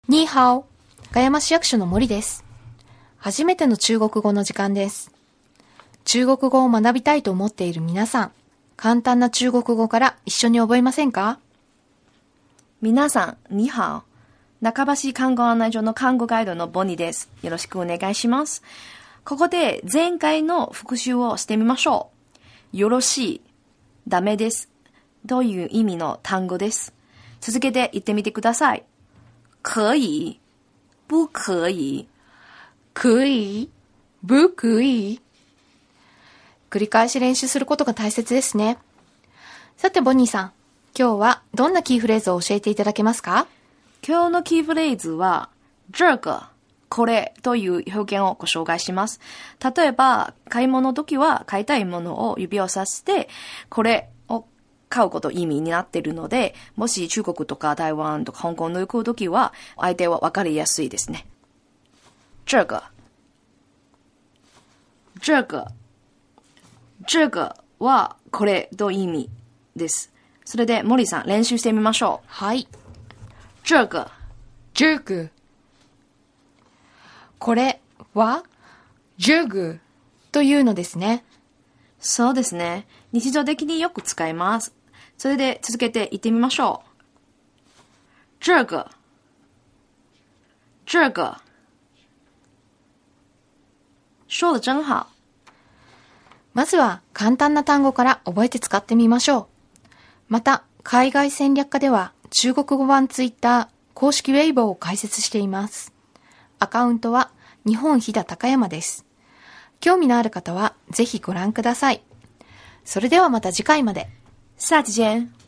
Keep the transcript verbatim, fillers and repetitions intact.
ニーハオ、高山市役所の森です。初めての中国語の時間です。中国語を学びたいと思っている皆さん、簡単な中国語から一緒に覚えませんか？ 皆さん、ニーハオ。中橋看護案内所の看護ガイドのボニーです。よろしくお願いします。ここで前回の復習をしてみましょう。よろしい、ダメです。という意味の単語です。続けて言ってみてください。可以、不可以。 可以、不可以。繰り返し練習することが大切ですね。さてボニーさん、今日はどんなキーフレーズを教えていただけますか？ 今日のキーフレーズは、这个、これという表現をご紹介します。例えば、買い物の時は買いたいものを指をさして、これを買うこと意味になっているので、もし中国とか台湾とか香港の行く時は、相手は分かりやすいですね。这个、这个、这个はこれと意味です。それで森さん練習してみましょう。 はい。 这个、 这个。これは这个というのですね。 そうですね。日常的によく使います。それで続けて言ってみましょう。这个、这个。说得真好。 まずは簡単な単語から覚えて使ってみましょう。また、海外戦略家では中国語版ツイッター公式ウェイボーを開設しています。アカウントは日本飛騨高山です。興味のある方はぜひご覧ください。それではまた次回まで。 下次见。